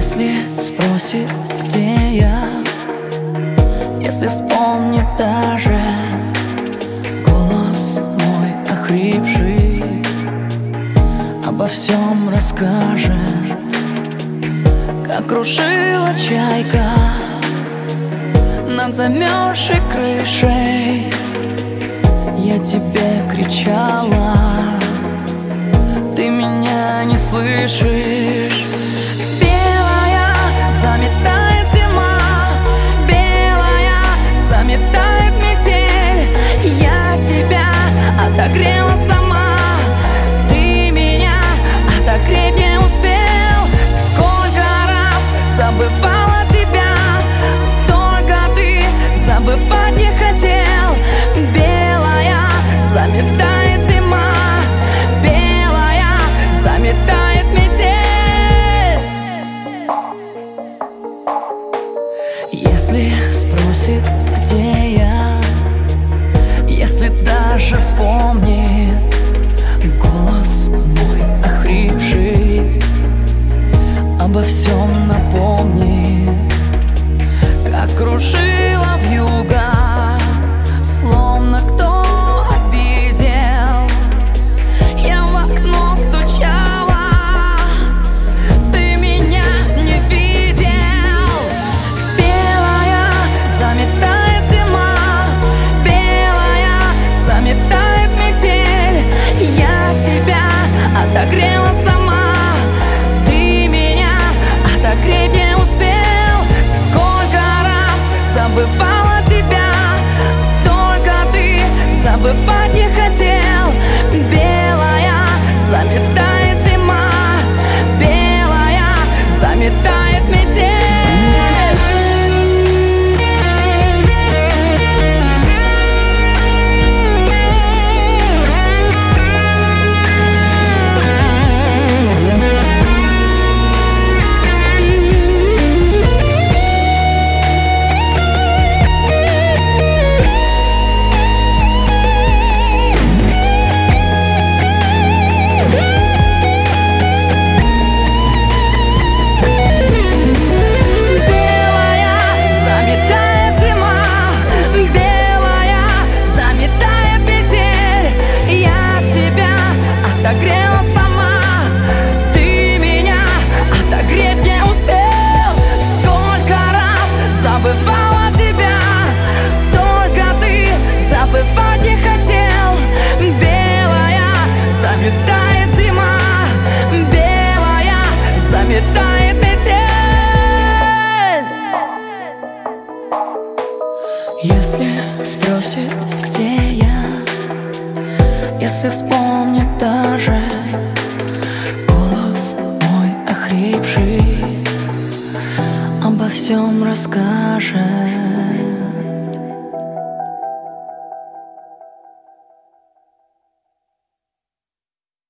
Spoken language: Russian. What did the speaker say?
Если спросит, где я, если вспомнит даже голос мой охрипший, обо всем расскажет, как кружила чайка над замерзшей крышей. Я тебе кричала, ты меня не слышишь. Белая заметает зима, белая заметает метель. Я тебя отогрела сама, ты меня отогреть не успел. Сколько раз забывала тебя, только ты забывать не хотел. Белая заметает зима, белая заметает метель. Если спросит, где я, если даже вспомнит голос мой охрипший, обо всем напомнит, как кружила вьюга, словно кто обидел. Я в окно стучала, ты меня не видел. Белая заметает зима, белая заметает метель. Я тебя отогрела сама, ты меня отогреть не успел. Сколько раз забывала тебя, только ты забывать не хотел. Белая заметает зима, белая заметает метель. Отогрела сама, ты меня отогреть не успел. Сколько раз забывала тебя, только ты забывать не хотел. Белая заметает зима, белая заметает метель. Если спросит, где я, если вспомнит даже голос мой охрипший, обо всем расскажет.